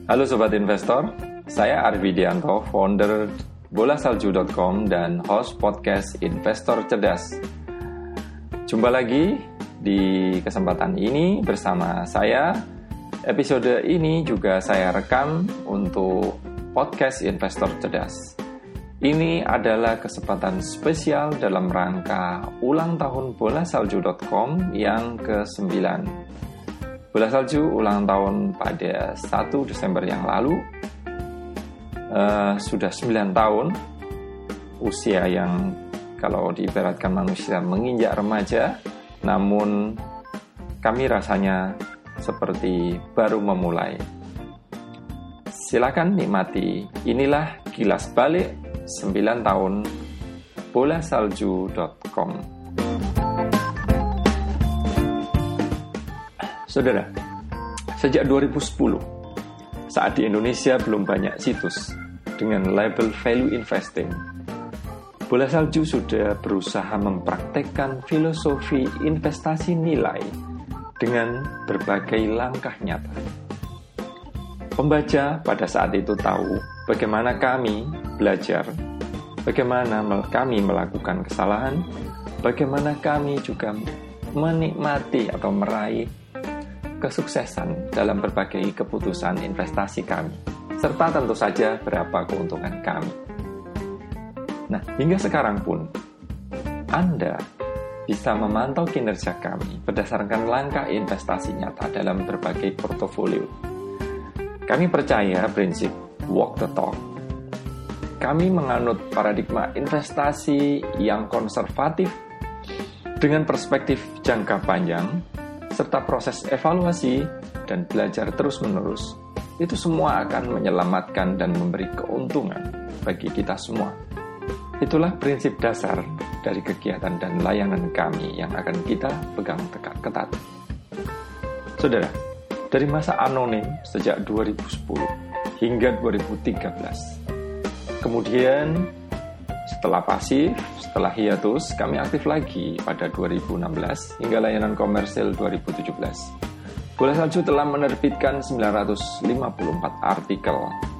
Halo Sobat Investor, saya Arif Widianto, founder bolasalju.com dan host podcast Investor Cerdas. Jumpa lagi di kesempatan ini bersama saya. Episode ini juga saya rekam untuk podcast Investor Cerdas. Ini adalah kesempatan spesial dalam rangka ulang tahun bolasalju.com yang ke-9. Bola Salju ulang tahun pada 1 Desember yang lalu. Sudah 9 tahun, usia yang kalau diibaratkan manusia menginjak remaja, namun kami rasanya seperti baru memulai. Silakan nikmati, inilah kilas balik 9 tahun bolasalju.com. Saudara, sejak 2010, saat di Indonesia belum banyak situs dengan label value investing, Bola Salju sudah berusaha mempraktekkan filosofi investasi nilai dengan berbagai langkah nyata. Pembaca pada saat itu tahu bagaimana kami belajar, bagaimana kami melakukan kesalahan, bagaimana kami juga menikmati atau meraih kesuksesan dalam berbagai keputusan investasi kami, serta tentu saja berapa keuntungan kami. Nah, hingga sekarang pun Anda bisa memantau kinerja kami berdasarkan langkah investasi nyata dalam berbagai portofolio. Kami percaya prinsip walk the talk. Kami menganut paradigma investasi yang konservatif dengan perspektif jangka panjang, serta proses evaluasi dan belajar terus-menerus. Itu semua akan menyelamatkan dan memberi keuntungan bagi kita semua. Itulah prinsip dasar dari kegiatan dan layanan kami yang akan kita pegang ketat. Saudara, dari masa anonim sejak 2010 hingga 2013. Kemudian setelah pasif, setelah hiatus, kami aktif lagi pada 2016 hingga layanan komersil 2017. Bola Salju telah menerbitkan 954 artikel.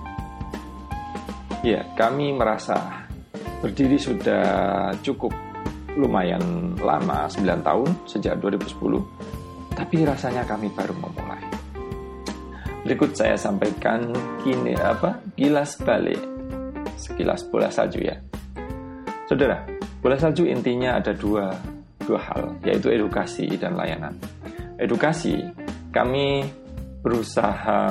Ya, kami merasa berdiri sudah cukup lumayan lama, 9 tahun sejak 2010, tapi rasanya kami baru memulai. Berikut saya sampaikan kilas balik, sekilas Bola Salju ya. Saudara, Bola Salju intinya ada dua hal, yaitu edukasi dan layanan. Edukasi, kami berusaha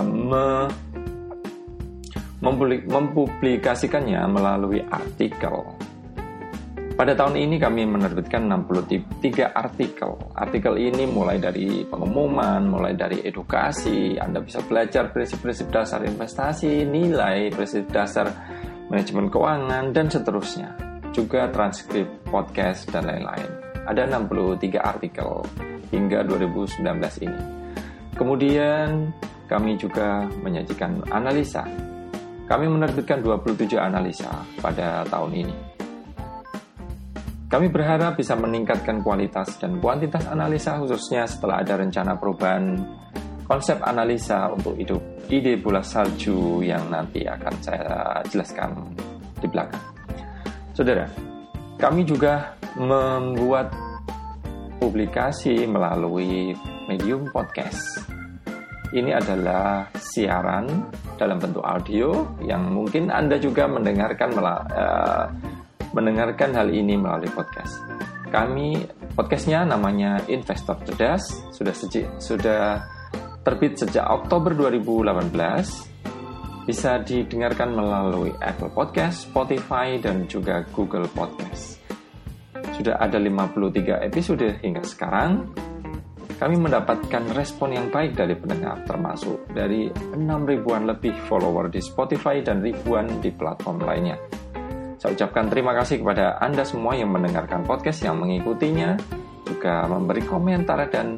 mempublikasikannya melalui artikel. Pada tahun ini kami menerbitkan 63 artikel. Artikel ini mulai dari pengumuman, mulai dari edukasi. Anda bisa belajar prinsip-prinsip dasar investasi, nilai, prinsip dasar manajemen keuangan, dan seterusnya. Juga transkrip, podcast, dan lain-lain. Ada 63 artikel hingga 2019 ini. Kemudian kami juga menyajikan analisa. Kami menerbitkan 27 analisa pada tahun ini. Kami berharap bisa meningkatkan kualitas dan kuantitas analisa, khususnya setelah ada rencana perubahan konsep analisa untuk ide Bola Salju yang nanti akan saya jelaskan di belakang. Saudara, kami juga membuat publikasi melalui medium podcast. Ini adalah siaran dalam bentuk audio yang mungkin Anda juga mendengarkan hal ini melalui podcast. Podcastnya namanya Investor Cerdas, sudah terbit sejak Oktober 2018. Bisa didengarkan melalui Apple Podcast, Spotify, dan juga Google Podcast. Sudah ada 53 episode hingga sekarang. Kami mendapatkan respon yang baik dari pendengar, termasuk dari 6.000-an lebih follower di Spotify dan ribuan di platform lainnya. Saya ucapkan terima kasih kepada Anda semua yang mendengarkan podcast, yang mengikutinya, juga memberi komentar dan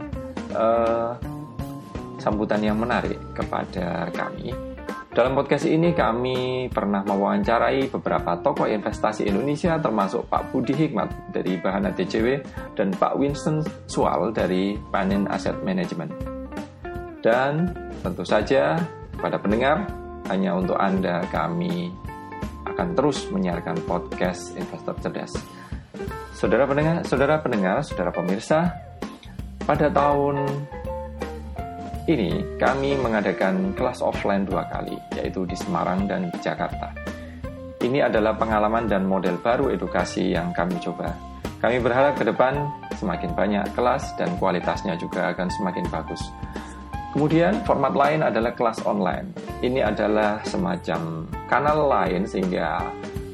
sambutan yang menarik kepada kami. Dalam podcast ini kami pernah mewawancarai beberapa tokoh investasi Indonesia, termasuk Pak Budi Hikmat dari Bahana TCW dan Pak Winston Sual dari Panin Asset Management. Dan tentu saja Kepada pendengar, hanya untuk Anda kami akan terus menyiarkan podcast Investor Cerdas. Saudara pendengar, saudara pemirsa, pada tahun ini kami mengadakan kelas offline 2 kali, yaitu di Semarang dan di Jakarta. Ini adalah pengalaman dan model baru edukasi yang kami coba. Kami berharap ke depan semakin banyak kelas dan kualitasnya juga akan semakin bagus. Kemudian format lain adalah kelas online. Ini adalah semacam kanal lain sehingga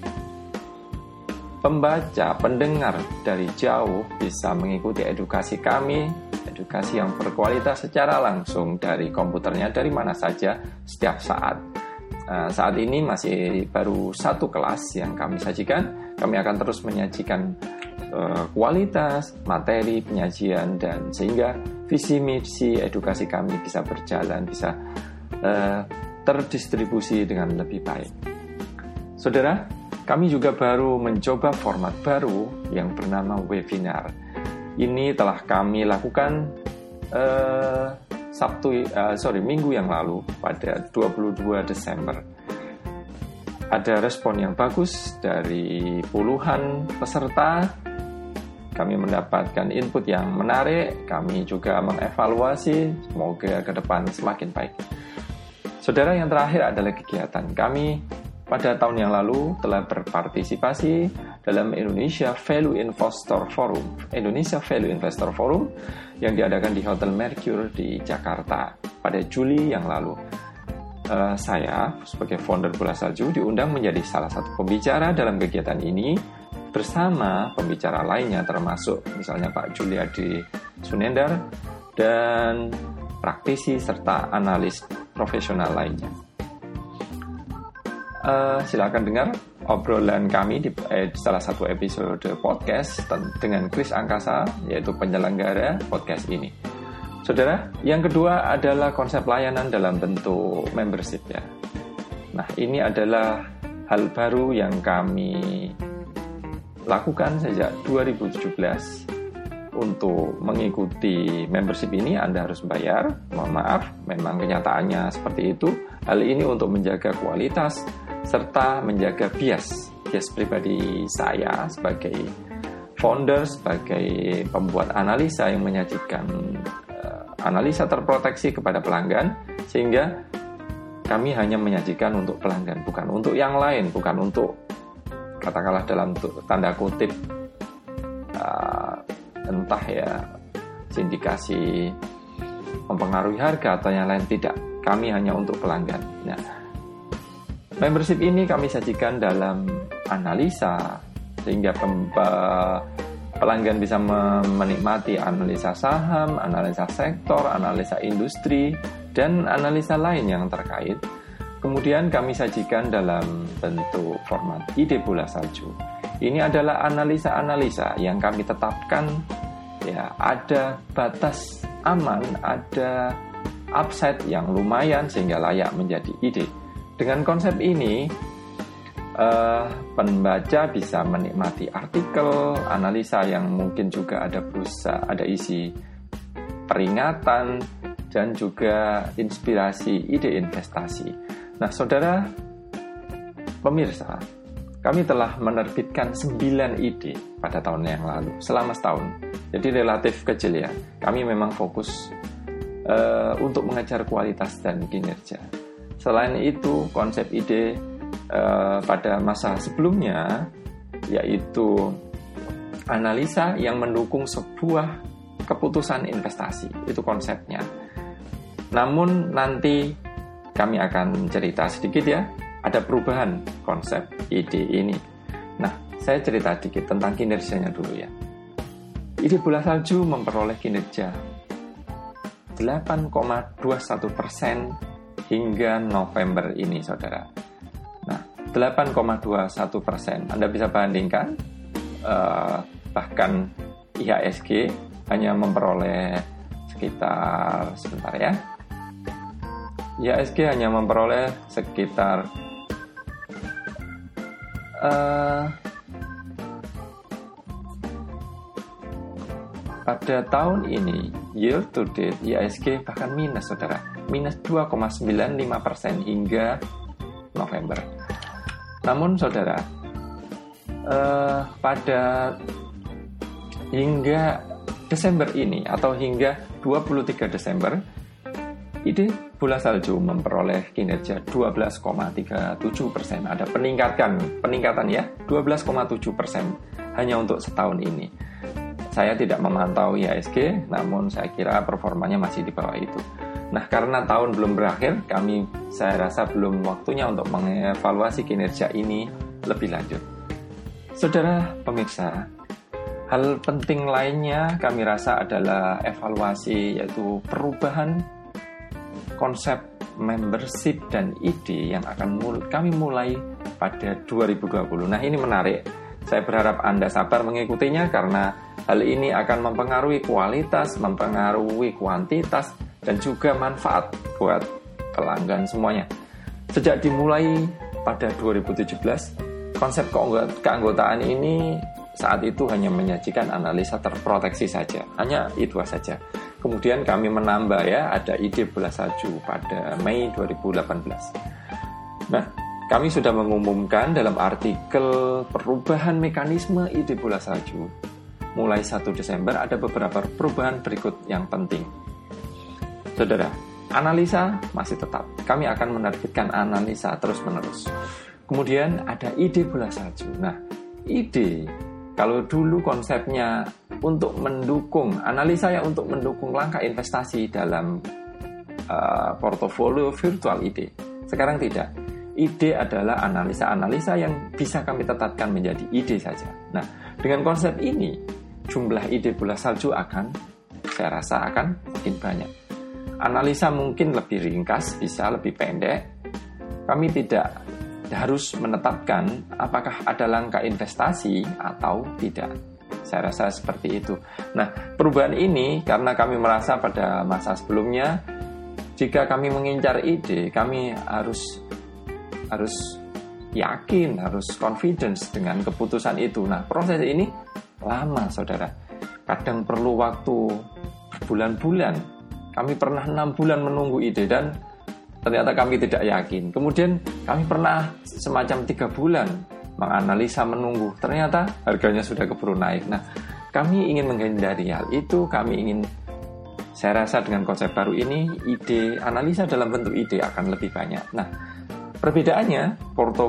pembaca, pendengar dari jauh bisa mengikuti edukasi kami, edukasi yang berkualitas secara langsung dari komputernya, dari mana saja, setiap saat. Saat ini masih baru 1 kelas yang kami sajikan. Kami akan terus menyajikan kualitas, materi, penyajian, dan sehingga visi misi edukasi kami bisa berjalan, bisa terdistribusi dengan lebih baik. Saudara, kami juga baru mencoba format baru yang bernama webinar. Ini telah kami lakukan minggu yang lalu pada 22 Desember. Ada respon yang bagus dari puluhan peserta. Kami mendapatkan input yang menarik. Kami juga mengevaluasi, semoga ke depan semakin baik. Saudara, yang terakhir adalah kegiatan kami pada tahun yang lalu telah berpartisipasi dalam Indonesia Value Investor Forum yang diadakan di Hotel Mercure di Jakarta pada Juli yang lalu. Saya sebagai founder Bola Salju diundang menjadi salah satu pembicara dalam kegiatan ini bersama pembicara lainnya, termasuk misalnya Pak Juliadi Sunendar dan praktisi serta analis profesional lainnya. Silakan dengar obrolan kami di salah satu episode podcast dengan Chris Angkasa, yaitu penyelenggara podcast ini. Saudara, yang kedua adalah konsep layanan dalam bentuk membership ya. Nah, ini adalah hal baru yang kami lakukan sejak 2017. Untuk mengikuti membership ini Anda harus bayar. Mohon maaf, memang kenyataannya seperti itu. Hal ini untuk menjaga kualitas serta menjaga bias pribadi saya sebagai founder, sebagai pembuat analisa yang menyajikan analisa terproteksi kepada pelanggan, sehingga kami hanya menyajikan untuk pelanggan, bukan untuk yang lain, bukan untuk katakanlah dalam tanda kutip entah ya sindikasi mempengaruhi harga atau yang lain, tidak. Kami hanya untuk pelanggan. Nah, membership ini kami sajikan dalam analisa sehingga pelanggan bisa menikmati analisa saham, analisa sektor, analisa industri, dan analisa lain yang terkait. Kemudian kami sajikan dalam bentuk format ide bola salju. Ini adalah analisa-analisa yang kami tetapkan ya, ada batas aman, ada upside yang lumayan sehingga layak menjadi ide. Dengan konsep ini pembaca bisa menikmati artikel, analisa yang mungkin juga ada isi peringatan dan juga inspirasi ide investasi. Nah, saudara pemirsa, kami telah menerbitkan 9 ide pada tahun yang lalu, selama setahun. Jadi relatif kecil ya. Kami memang fokus untuk mengejar kualitas dan kinerja. Selain itu, konsep ide pada masa sebelumnya yaitu analisa yang mendukung sebuah keputusan investasi. Itu konsepnya. Namun nanti kami akan cerita sedikit ya, ada perubahan konsep ide ini. Nah, saya cerita sedikit tentang kinerjanya dulu ya. Ide bola salju memperoleh kinerja 8,21% hingga November ini, saudara. Nah, 8,21%. Anda bisa bandingkan, bahkan IHSG hanya memperoleh sekitar, sebentar ya. IHSG hanya memperoleh sekitar pada tahun ini, year to date, IHSG bahkan minus, saudara. minus 2,95% hingga November. Namun saudara, pada hingga Desember ini atau hingga 23 Desember, ID bola salju memperoleh kinerja 12,37%. Ada peningkatan ya, 12,7% hanya untuk setahun ini. Saya tidak memantau IHSG, namun saya kira performanya masih di bawah itu. Nah, karena tahun belum berakhir, saya rasa belum waktunya untuk mengevaluasi kinerja ini lebih lanjut. Saudara pemirsa, hal penting lainnya kami rasa adalah evaluasi, yaitu perubahan konsep membership dan ID yang akan kami mulai pada 2020. Nah, ini menarik. Saya berharap Anda sabar mengikutinya karena hal ini akan mempengaruhi kualitas, mempengaruhi kuantitas, dan juga manfaat buat pelanggan semuanya. Sejak dimulai pada 2017, konsep keanggotaan ini saat itu hanya menyajikan analisa terproteksi saja, hanya itu saja. Kemudian kami menambah ada ide bola salju pada Mei 2018. Nah, kami sudah mengumumkan dalam artikel perubahan mekanisme ide bola salju. Mulai 1 Desember ada beberapa perubahan berikut yang penting. Saudara, analisa masih tetap. Kami akan menerbitkan analisa terus-menerus. Kemudian ada ide bola salju. Nah, ide, kalau dulu konsepnya untuk mendukung, analisa untuk mendukung langkah investasi dalam portofolio virtual ide. Sekarang tidak. Ide adalah analisa-analisa yang bisa kami tetapkan menjadi ide saja. Nah, dengan konsep ini, jumlah ide bola salju saya rasa akan makin banyak. Analisa mungkin lebih ringkas, bisa lebih pendek. Kami tidak harus menetapkan apakah ada langkah investasi atau tidak. Saya rasa seperti itu. Nah, perubahan ini karena kami merasa pada masa sebelumnya, jika kami mengincar ide, kami harus yakin, harus confidence dengan keputusan itu. Nah, proses ini lama, saudara. Kadang perlu waktu berbulan-bulan. Kami pernah 6 bulan menunggu ide dan ternyata kami tidak yakin. Kemudian kami pernah semacam 3 bulan menganalisa, menunggu. Ternyata harganya sudah keburu naik. Nah, kami ingin menghindari hal itu. Saya rasa dengan konsep baru ini, ide, analisa dalam bentuk ide akan lebih banyak. Nah, perbedaannya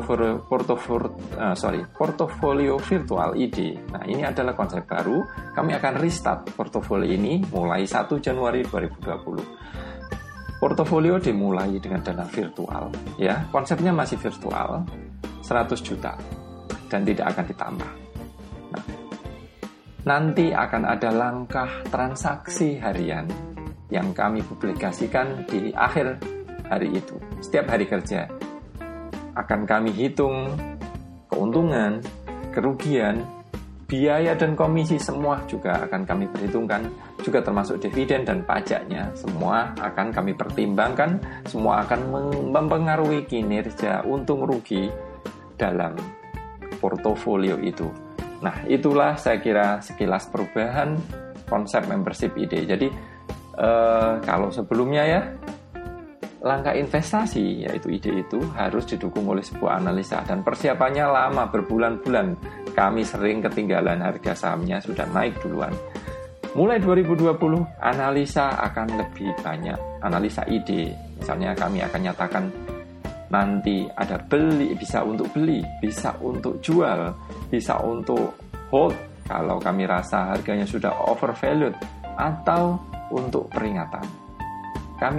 portofolio virtual ide. Nah, ini adalah konsep baru. Kami akan restart portofolio ini mulai 1 Januari 2020. Portofolio dimulai dengan dana virtual, ya. Konsepnya masih virtual, 100 juta dan tidak akan ditambah. Nah, nanti akan ada langkah transaksi harian yang kami publikasikan di akhir hari itu. Setiap hari kerja akan kami hitung keuntungan, kerugian, biaya dan komisi, semua juga akan kami perhitungkan, juga termasuk dividen dan pajaknya. Semua akan kami pertimbangkan, semua akan mempengaruhi kinerja untung rugi dalam portofolio itu. Nah, itulah saya kira sekilas perubahan konsep membership ide. Jadi kalau sebelumnya langkah investasi, yaitu ide itu harus didukung oleh sebuah analisa dan persiapannya lama, berbulan-bulan. Kami sering ketinggalan, harga sahamnya sudah naik duluan. Mulai 2020, analisa akan lebih banyak. Analisa ide, misalnya kami akan nyatakan nanti ada bisa untuk beli, bisa untuk jual, bisa untuk hold kalau kami rasa harganya sudah overvalued, atau untuk peringatan. Kami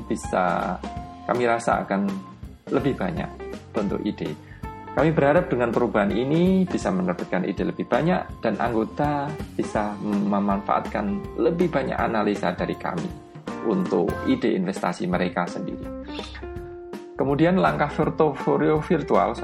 rasa akan lebih banyak bentuk ide. Kami berharap dengan perubahan ini bisa menerbitkan ide lebih banyak dan anggota bisa memanfaatkan lebih banyak analisa dari kami untuk ide investasi mereka sendiri. Kemudian langkah portofolio virtual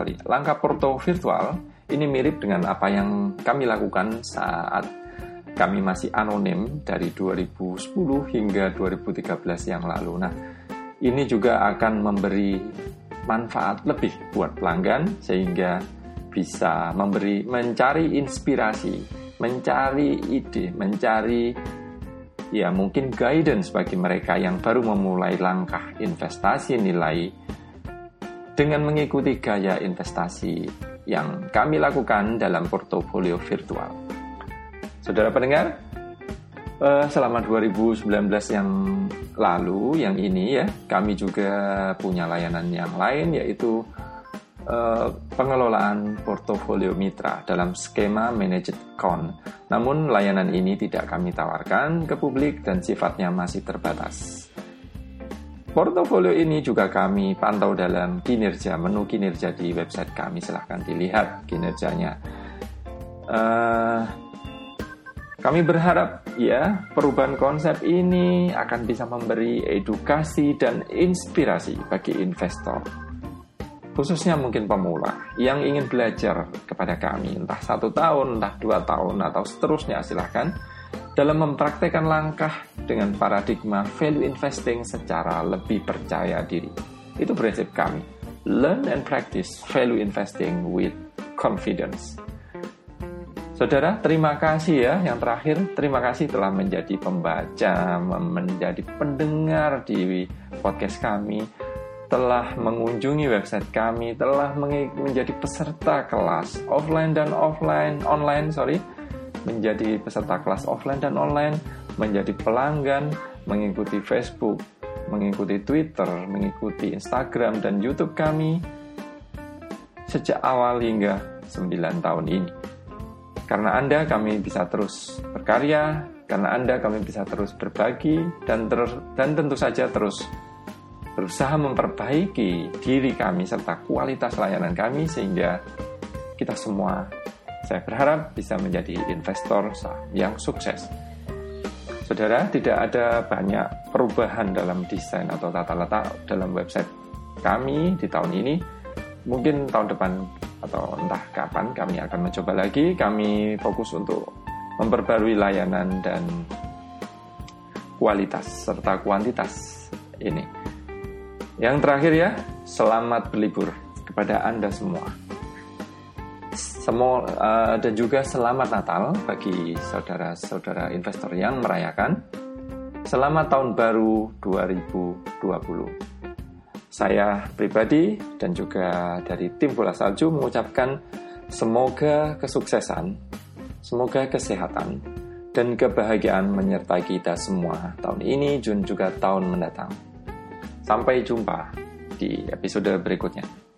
ini mirip dengan apa yang kami lakukan saat kami masih anonim dari 2010 hingga 2013 yang lalu. Nah, ini juga akan memberi manfaat lebih buat pelanggan sehingga bisa mencari inspirasi, mencari ide, mencari ya mungkin guidance bagi mereka yang baru memulai langkah investasi nilai dengan mengikuti gaya investasi yang kami lakukan dalam portofolio virtual. Saudara pendengar, selama 2019 yang lalu, yang ini ya, kami juga punya layanan yang lain, yaitu pengelolaan portofolio mitra dalam skema managed account. Namun layanan ini tidak kami tawarkan ke publik dan sifatnya masih terbatas. Portofolio ini juga kami pantau dalam menu kinerja di website kami. Silahkan dilihat kinerjanya. Kami berharap ya perubahan konsep ini akan bisa memberi edukasi dan inspirasi bagi investor, khususnya mungkin pemula yang ingin belajar kepada kami, entah 1 tahun, entah 2 tahun, atau seterusnya. Silahkan dalam mempraktekkan langkah dengan paradigma value investing secara lebih percaya diri. Itu prinsip kami. Learn and practice value investing with confidence. Saudara, terima kasih ya. Yang terakhir, terima kasih telah menjadi pembaca, menjadi pendengar di podcast kami, telah mengunjungi website kami, telah menjadi peserta kelas menjadi peserta kelas offline dan online, menjadi pelanggan, mengikuti Facebook, mengikuti Twitter, mengikuti Instagram dan YouTube kami sejak awal hingga 9 tahun ini. Karena Anda kami bisa terus berkarya, karena Anda kami bisa terus berbagi dan tentu saja terus berusaha memperbaiki diri kami serta kualitas layanan kami sehingga kita semua, saya berharap, bisa menjadi investor yang sukses. Saudara, tidak ada banyak perubahan dalam desain atau tata letak dalam website kami di tahun ini. Mungkin tahun depan atau entah kapan kami akan mencoba lagi. Kami fokus untuk memperbarui layanan dan kualitas serta kuantitas ini. Yang terakhir ya, selamat berlibur kepada Anda semua. Dan juga selamat Natal bagi saudara-saudara investor yang merayakan. Selamat Tahun Baru 2020. Saya pribadi dan juga dari tim Bola Salju mengucapkan semoga kesuksesan, semoga kesehatan, dan kebahagiaan menyertai kita semua tahun ini dan juga tahun mendatang. Sampai jumpa di episode berikutnya.